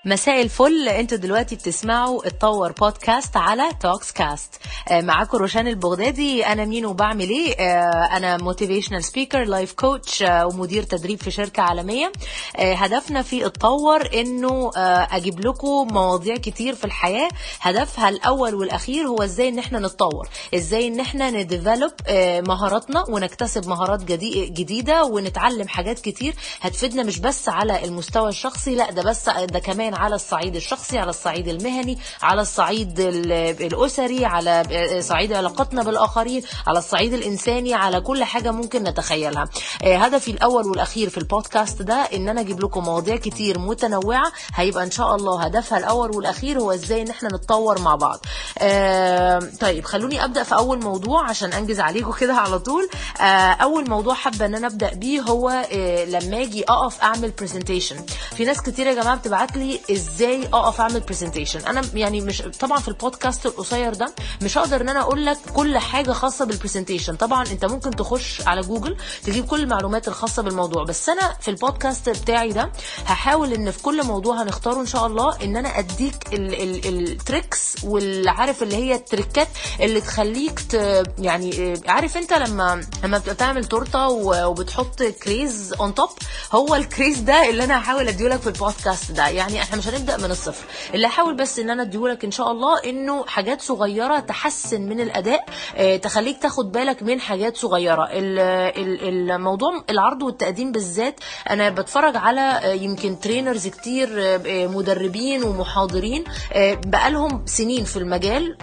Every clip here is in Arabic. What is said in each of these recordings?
مساء الفل. انتوا دلوقتي بتسمعوا اتطور بودكاست على توكس كاست. معاكم روشان البغدادي. انا مين وبعمل ايه؟ انا موتيفيشنال سبيكر، لايف كوتش، ومدير تدريب في شركة عالمية. هدفنا في اتطور انه اجيب لكم مواضيع كتير في الحياة. هدفها الاول والاخير هو ازاي ان احنا نتطور، ازاي ان احنا نديفلوب مهاراتنا ونكتسب مهارات جديدة ونتعلم حاجات كتير هتفيدنا مش بس على المستوى الشخصي، لا ده كمان على الصعيد الشخصي، على الصعيد المهني، على الصعيد الأسري، على صعيد علاقتنا بالآخرين، على الصعيد الإنساني، على كل حاجة ممكن نتخيلها. هدفي الأول والأخير في البودكاست ده إن أنا أجيب لكم مواضيع كتير متنوعة، هيبقى إن شاء الله هدفها الأول والأخير هو إزاي إن احنا نتطور مع بعض. طيب خلوني أبدأ في أول موضوع عشان أنجز عليكم كده على طول. أول موضوع حابة إن أنا أبدأ بيه هو لما أجي أقف أعمل برزنتيشن. في ناس كتير يا جماعة بتبعت لي ازاي اقف اعمل برزنتيشن. انا يعني مش طبعا في البودكاست القصير ده مش هقدر ان انا اقول لك كل حاجه خاصه بالبرزنتيشن. طبعا انت ممكن تخش على جوجل تجيب كل المعلومات الخاصه بالموضوع، بس انا في البودكاست بتاعي ده هحاول ان في كل موضوع هنختاره ان شاء الله ان انا اديك التريكس والعارف اللي هي التريكات اللي تخليك يعني عارف انت لما بتعمل تورته وبتحط كريز اون توب، هو الكريز ده اللي انا هحاول اديهولك في البودكاست ده. يعني احنا مش هنبدأ من الصفر، اللي هحاول بس ان انا اديهولك ان شاء الله انه حاجات صغيرة تحسن من الاداء، تخليك تاخد بالك من حاجات صغيرة. الموضوع العرض والتقديم بالذات انا بتفرج على يمكن ترينرز كتير، مدربين ومحاضرين بقالهم سنين في المجال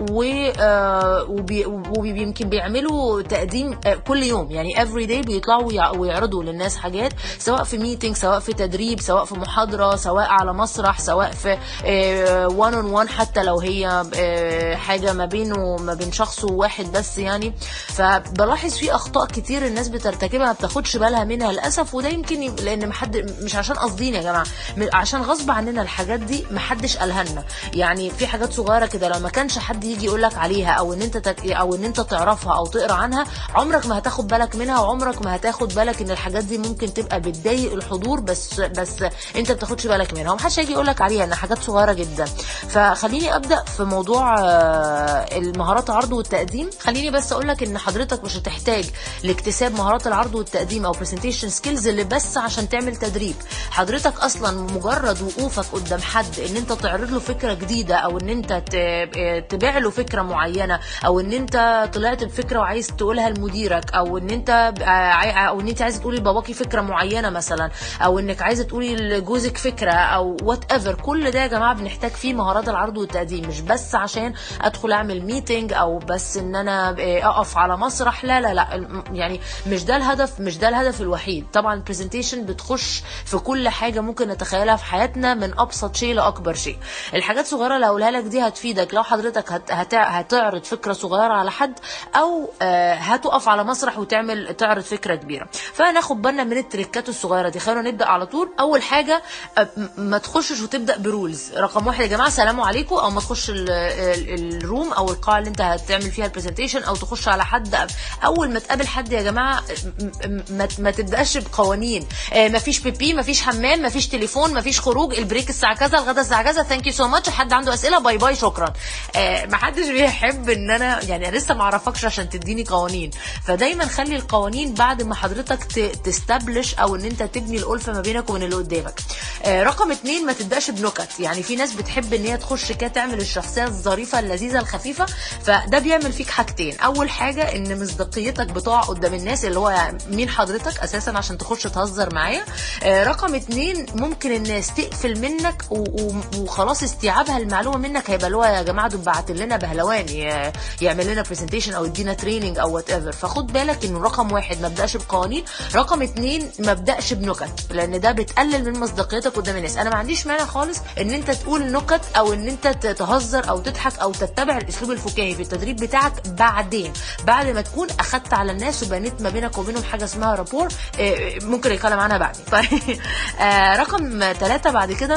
ويمكن بيعملوا تقديم كل يوم، يعني every day بيطلعوا ويعرضوا للناس حاجات، سواء في ميتينج، سواء في تدريب، سواء في محاضرة، سواء على مسرح، سواء في one on one، حتى لو هي حاجة ما بين شخص وواحد بس يعني. فبلاحظ في أخطاء كتير الناس بترتكبها ما بتاخدش بالها منها للأسف، وده يمكن لأن مش عشان قصدين يا جماعة، عشان غصب عننا الحاجات دي محدش قالها لنا. يعني في حاجات صغيرة كده لو ما كانش حد يجي يقولك عليها أو إن أنت تعرفها أو تقرأ عنها، عمرك ما هتاخد بالك منها، وعمرك ما هتاخد بالك إن الحاجات دي ممكن تبقى بتضايق الحضور، بس أنت بتاخدش بالك منها ومحدش هيجي يقولك عليها ان حاجات صغيرة جدا. فخليني ابدأ في موضوع المهارات العرض والتقديم. خليني بس اقولك ان حضرتك مش هتحتاج لاكتساب مهارات العرض والتقديم او presentation skills اللي بس عشان تعمل تدريب. حضرتك اصلا مجرد وقوفك قدام حد ان انت تعرض له فكرة جديدة، او ان انت تبيع له فكرة معينة، او ان انت طلعت بفكرة وعايز تقولها لمديرك، او ان انت عايز تقولي لباباكي فكرة معينة مثلا، او انك عايزة تقولي لجوزك فكرة، او وات ايفر. كل ده يا جماعه بنحتاج فيه مهارات العرض والتقديم، مش بس عشان ادخل اعمل ميتنج او بس ان انا اقف على مسرح. لا لا لا، يعني مش ده الهدف الوحيد. طبعا البرزنتيشن بتخش في كل حاجه ممكن نتخيلها في حياتنا، من ابسط شيء لاكبر شيء. الحاجات الصغيره اللي هقولها لك دي هتفيدك لو حضرتك هتعرض فكره صغيره على حد، او هتقف على مسرح تعرض فكره كبيره. فناخد بالنا من التريكات الصغيره دي. خلينا نبدا على طول. اول حاجه ما تخشش وتبدا برولز. رقم 1 يا جماعه، سلام عليكم، او ما تخش الروم او القاعه اللي انت هتعمل فيها البرزنتيشن، او تخش على حد اول ما تقابل حد يا جماعه ما تبداش بقوانين. مفيش بيبي، مفيش حمام، مفيش تليفون، مفيش خروج، البريك الساعه كذا، الغدا الساعه كذا، ثانك يو سو ماتش، حد عنده اسئله، باي باي، شكرا. ما حدش بيحب ان انا يعني لسه ما اعرفكش عشان تديني قوانين. فدايما خلي القوانين بعد ما حضرتك تستبلش او ان انت تبني الالفه ما بينك وبين اللي قدامك. رقم 2، ما تبداش بنكت. يعني في ناس بتحب ان هي تخش كده تعمل الشخصيه الظريفه اللذيذه الخفيفه، فده بيعمل فيك حاجتين. اول حاجه ان مصداقيتك بتقع قدام الناس، اللي هو مين حضرتك اساسا عشان تخش تهزر معايا. رقم 2، ممكن الناس تقفل منك وخلاص استيعابها المعلومه منك هيبقى اللي هو يا جماعه دول بعتوا لنا بهلوان يعمل لنا برزنتيشن او يدينا تريننج او وات ايفر. فخد بالك انه رقم 1 ما ابداش بقوانين، رقم 2 ما ابداش بنكت، لان ده بتقلل من مصداقيتك قدام الناس. انا ما عنديش مانع خالص ان انت تقول نكت او ان انت تهزر او تضحك او تتبع الاسلوب الفكاهي في التدريب بتاعك بعد ما تكون اخدت على الناس وبنيت ما بينك وبينهم حاجه اسمها رابور، ممكن يتكلم عنها بعد. رقم 3 بعد كده،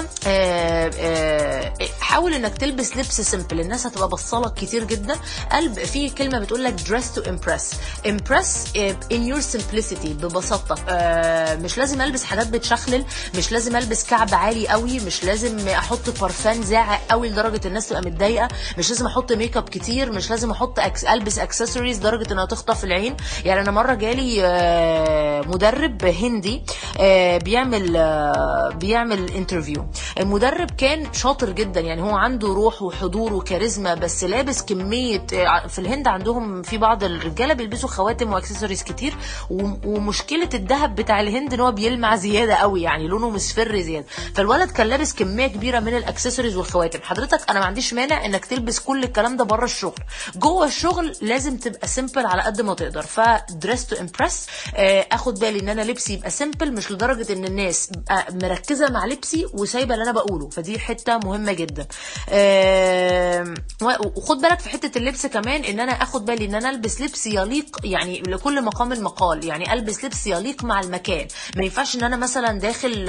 حاول انك تلبس لبس سيمبل. الناس هتبقى بصلك كتير جدا. في كلمه بتقول لك dress to impress in your simplicity، ببساطتك. مش لازم البس حاجات بتشخلل، مش لازم البس كعب عالي قوي، مش مش لازم احط بارفان زاعق قوي لدرجه الناس تبقى متضايقه، مش لازم احط ميك اب كتير، مش لازم احط البس اكسسوارز لدرجه انها تخطف العين. يعني انا مره جالي مدرب هندي بيعمل انترفيو. المدرب كان شاطر جدا، يعني هو عنده روح وحضور وكاريزما، بس لابس كميه. في الهند عندهم في بعض الرجاله بيلبسوا خواتم واكسسوارز كتير، ومشكله الذهب بتاع الهند ان هو بيلمع زياده قوي، يعني لونه مصفر زياده. فالولد كان لابس كميه كبيره من الاكسسوارز والخواتم. حضرتك انا ما عنديش مانع انك تلبس كل الكلام ده بره الشغل، جوه الشغل لازم تبقى سيمبل على قد ما تقدر. فدريس تو امبرس، اخد بالي ان انا لبسي يبقى سيمبل، مش لدرجه ان الناس مركزه مع لبسي وسايبه اللي انا بقوله. فدي حته مهمه جدا. وخد بالك في حته اللبس كمان ان انا اخد بالي ان انا البس لبس يليق، يعني لكل مقام مقال، يعني البس لبس يليق مع المكان. ما ينفعش ان انا مثلا داخل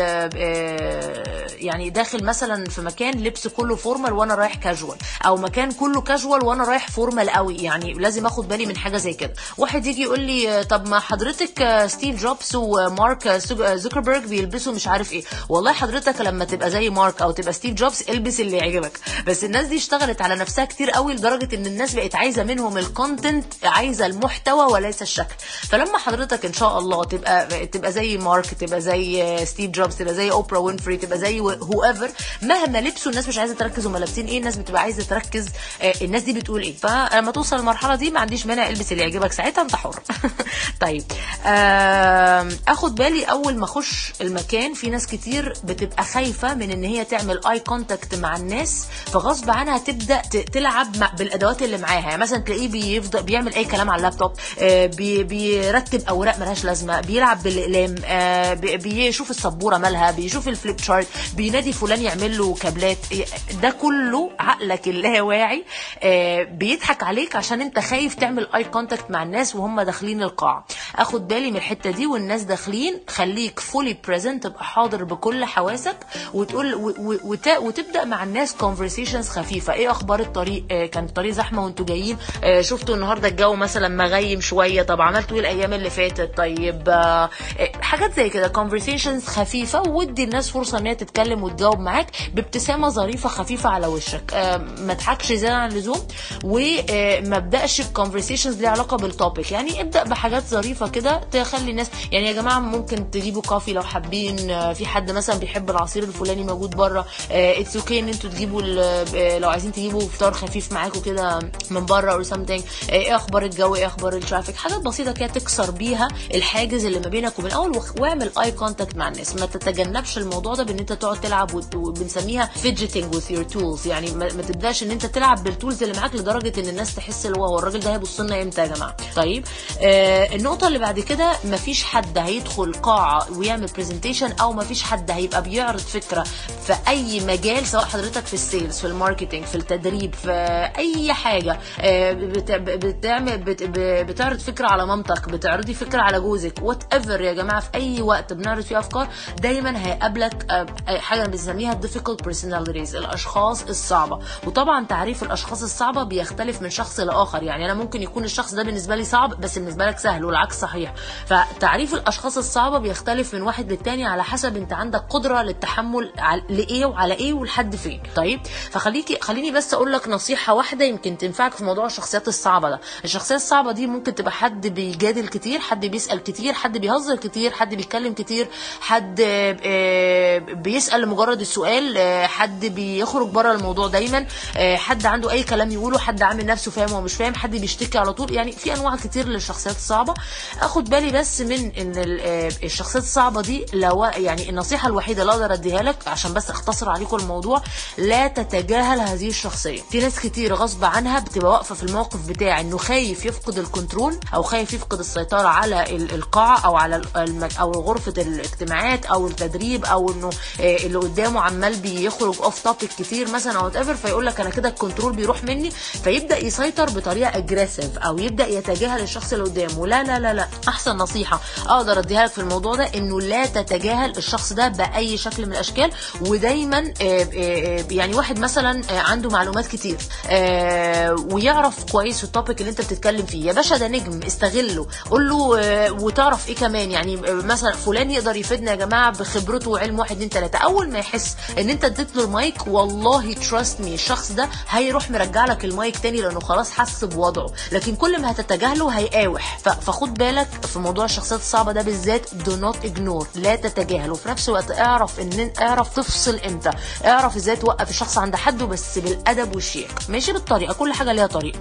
يعني داخل مثلا في مكان لبس كله فورمال وانا رايح كاجوال، او مكان كله كاجوال وانا رايح فورمال قوي. يعني لازم اخد بالي من حاجه زي كده. واحد يجي يقول لي طب ما حضرتك ستيف جوبز ومارك زوكربيرج بيلبسوا مش عارف ايه. والله حضرتك لما تبقى زي مارك او تبقى ستيف جوبز البس اللي يعجبك. بس الناس دي اشتغلت على نفسها كتير قوي لدرجه ان الناس بقت عايزه منهم الكونتنت، عايزه المحتوى وليس الشكل. فلما حضرتك ان شاء الله تبقى زي مارك، تبقى زي ستيف جوبز، تبقى زي اوبرا وينفري، تبقى زي هو ايفر، مهما لبسوا الناس مش عايزه تركز هم لابسين ايه، الناس بتبقى عايزه تركز الناس دي بتقول ايه. فلما توصل المرحله دي ما عنديش مانع البس اللي يعجبك، ساعتها انت حر. طيب اخد بالي اول ما اخش المكان، في ناس كتير بتبقى خايفه من ان هي تعمل اي كونتاكت مع الناس، فغصب عنها تبدا تلعب بالادوات اللي معاها. يعني مثلا تلاقيه بيفضل بيعمل اي كلام على اللابتوب، بيرتب اوراق ملهاش لازمه، بيلعب بالاقلام، بيشوف السبوره مالها، بيشوف الفليب شارت، بينادي فلان يعمل له كابلات. ده كله عقلك اللاواعي بيضحك عليك عشان انت خايف تعمل اي كونتاكت مع الناس وهم داخلين القاعه. اخد بالي من الحته دي. والناس داخلين خليك فولي بريزنت، تبقى حاضر بكل حواسك، وتقول وتبدا مع الناس كونفرسيشنز خفيفه. ايه اخبار الطريق؟ كان الطريق زحمه وانتوا جايين؟ شفتوا النهارده الجو مثلا مغيم شويه؟ طب عملتوا ايه الايام اللي فاتت؟ طيب حاجات زي كده، كونفرسيشنز خفيفه، ودي الناس فرصه ان هي تتكلم وتجاوب معاك بابتسامه ظريفه خفيفه على وشك. ما تضحكش زياده عن اللزوم، وما ابداش بكونفرسيشنز ليها علاقه بالتوبيك. يعني ابدا بحاجات ظريفه كده تخلي الناس، يعني يا جماعه ممكن تجيبوا كافي لو حابين، في حد مثلا بيحب العصير الفلاني موجود بره، اتس اوكي ان انتوا تجيبوا لو عايزين تجيبوا فطار خفيف معاكم كده من بره اور سمثينج. ايه اخبار الجو؟ ايه اخبار الترافيك؟ حاجات بسيطه كده تكسر بيها الحاجز اللي ما بينك وبين الاول، واعمل اي كونتاكت مع الناس. ما تتجنبش الموضوع ده بان انت تقعد تلعب، وبنسميها فيدجيتنج وذ يور تولز. يعني ما تبداش ان انت تلعب بالتولز اللي معاك لدرجه ان الناس تحس اللي هو الراجل ده هيبص لنا امتى يا جماعه. طيب النقطه اللي بعد كده، ما فيش حد هيدخل قاعه ويعمل برزنتيشن، او ما فيش حد هيبقى بيعرض فكره في اي مجال، سواء حضرتك في السيلز، في الماركتنج، في التدريب، في اي حاجه، بتعرض فكره على مامتك، بتعرضي فكره على جوزك، وات ايفر يا جماعه. في اي وقت بنعرض فيه افكار دايما هيقابلك حاجه بنسميها difficult personalities، الاشخاص الصعبه. وطبعا تعريف الاشخاص الصعبه بيختلف من شخص لاخر. يعني انا ممكن يكون الشخص ده بالنسبه لي صعب بس بالنسبه لك سهل، والعكس صحيح. فتعريف الاشخاص الصعبه بيختلف من واحد للتاني على حسب انت عندك قدره للتحمل لايه وعلى ايه ولحد فين. طيب خليني بس اقول لك نصيحه واحده يمكن تنفعك في موضوع الشخصيات الصعبه ده. الشخصيات الصعبه دي ممكن تبقى حد بيجادل كتير، حد بيسال كتير، حد بيهزر كتير، حد بيتكلم كتير، حد بيسال لمجرد السؤال، حد بيخرج بره الموضوع دايما، حد عنده اي كلام يقوله، حد عامل نفسه فاهم ومش فاهم، حد بيشتكي على طول. يعني في انواع كتير للشخصيات الصعبه. اخد بالي بس من ان الشخصيات الصعبه دي، لو يعني النصيحه الوحيده اللي اقدر اديها لك عشان بس اختصر عليكم الموضوع، لا تتجاهل هذه الشخصيه. في ناس كتير غصب عنها بتبقى واقفه في الموقف بتاع انه خايف يفقد الكنترول، او خايف يفقد السيطره على القاعه، او على او غرفه الاجتماعات، او التدريب، او انه اللي قدامه عمال بيخرج اوف توبيك كتير مثلا او وات ايفر، فيقول لك انا كده الكنترول بيروح مني، فيبدا يسيطر بطريقه اجريسيف، او يبدا يتجاهل الشخص اللي قدامه. لا لا لا لا، احسن نصيحه اقدر اديها لك في الموضوع ده انه لا تتجاهل الشخص ده باي شكل من الاشكال. ودايما يعني واحد مثلا عنده معلومات كتير ويعرف كويس في التوبيك اللي انت بتتكلم فيه، يا باشا ده نجم، استغله، قول له وتعرف ايه كمان. يعني مثلا فلان يقدر يفيدنا يا جماعه بخبرته وعلم 1 2 3. اول اول ما يحس ان انت اديت له المايك والله تراست مي الشخص ده هيروح مرجع لك المايك تاني لانه خلاص حس بوضعه. لكن كل ما هتتجاهله هيقاوح. فخد بالك في موضوع الشخصيات الصعبه ده بالذات، دو نوت اجنور، لا تتجاهل. وفي نفس الوقت اعرف تفصل امتى، اعرف ازاي توقف الشخص عند حده بس بالادب والشيك، ماشي بالطريقه، كل حاجه ليها طريقه.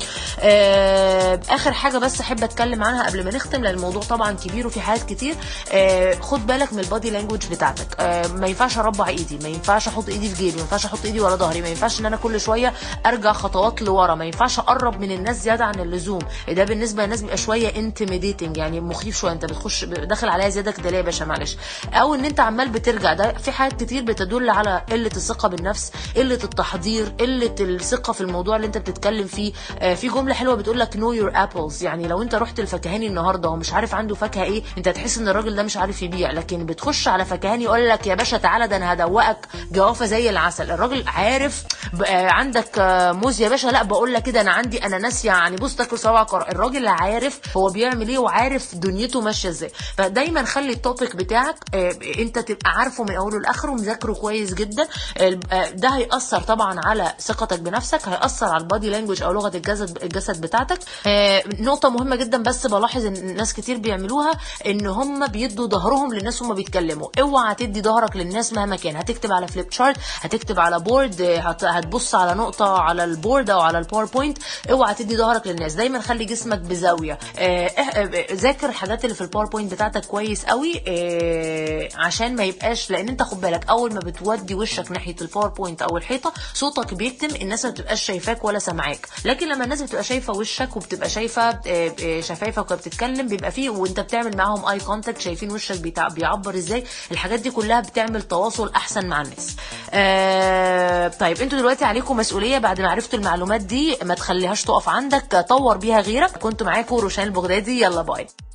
اخر حاجه بس احب اتكلم عنها قبل ما نختم لان الموضوع طبعا كبير وفي حاجات كتير. خد بالك من البادي لانجوج بتاعتك. ما ينفعش اربع ايدي، ما ينفعش احط ايدي في جيبي، ما ينفعش احط ايدي ورا ظهري، ما ينفعش ان انا كل شويه ارجع خطوات لورا، ما ينفعش اقرب من الناس زياده عن اللزوم. ده بالنسبه للناس بيبقى شويه انتميديتنج، يعني مخيف شويه، انت بتخش داخل عليا زياده كده ليه يا باشا معلش. او ان انت عمال بترجع، ده في حاجات كتير بتدل على قله الثقه بالنفس، قله التحضير، قله الثقه في الموضوع اللي انت بتتكلم فيه. في جمله حلوه بتقول لك نو يور ابلز، يعني لو انت رحت الفكهاني النهارده ومش عارف عنده فاكهه ايه، انت هتحس ان الراجل ده مش عارف يبيع. لكن بتخش على فكهاني يقول لك يا باشا تعالى ده انا هدوقك جوافه زي العسل، الراجل عارف. عندك موز يا باشا، لا بقول لك كده انا عندي اناناس، يعني بص تاكل صوابع قرع. الراجل عارف هو بيعمل ايه وعارف دنيته ماشيه ازاي. فدايما خلي التوبيك بتاعك انت تبقى عارفه من اوله لاخره ومذاكره كويس جدا. ده هيأثر طبعا على ثقتك بنفسك، هيأثر على البادي لانجوج او لغه الجسد بتاعتك. نقطه مهمه جدا بس بلاحظ ان ناس كتير بيعملوها، ان هم بيدوا ظهرهم للناس هم بيتكلموا. اوعى تدي ظهرك للناس مهما كان. هتكتب على فليب شارت، هتكتب على بورد، هتبص على نقطه على البورد او على الباوربوينت، اوعى تدي ظهرك للناس. دايما خلي جسمك بزاويه. ذاكر الحاجات اللي في الباوربوينت بتاعتك كويس قوي عشان ما يبقاش، لان انت خد بالك اول ما بتودي وشك ناحيه الباوربوينت او الحيطه صوتك بيكتم، الناس ما بتبقاش شايفاك ولا سامعاك. لكن لما الناس بتبقى شايفه وشك وبتبقى شايفه شفايفك وهي بتتكلم، بيبقى فيه وانت بتعمل معاهم اي كونتاكت، شايفين وشك بيعبر ازاي. الحاجات دي كلها بتعمل تواصل احسن مع الناس. طيب انتوا دلوقتي عليكم مسؤوليه بعد ما عرفتوا المعلومات دي، ما تخليهاش تقف عندك، طور بيها غيرك. كنت معاكم روشان البغدادي، يلا باي.